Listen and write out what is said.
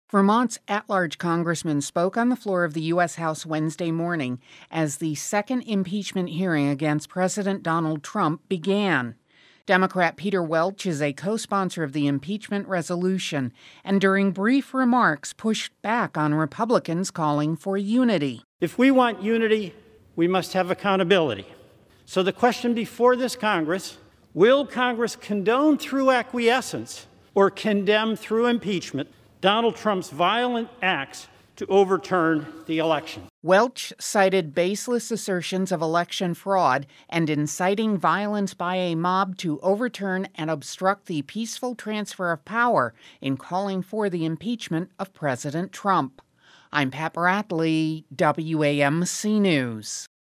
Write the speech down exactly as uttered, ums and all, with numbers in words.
Vermont's at-large congressman spoke on the floor of the U S House Wednesday morning as the second impeachment hearing against President Donald Trump began. Democrat Peter Welch is a co-sponsor of the impeachment resolution and during brief remarks pushed back on Republicans calling for unity. If we want unity, we must have accountability. So the question before this Congress, will Congress condone through acquiescence or condemn through impeachment Donald Trump's violent acts to overturn the election? Welch cited baseless assertions of election fraud and inciting violence by a mob to overturn and obstruct the peaceful transfer of power in calling for the impeachment of President Trump. I'm Pat Bradley, W A M C News.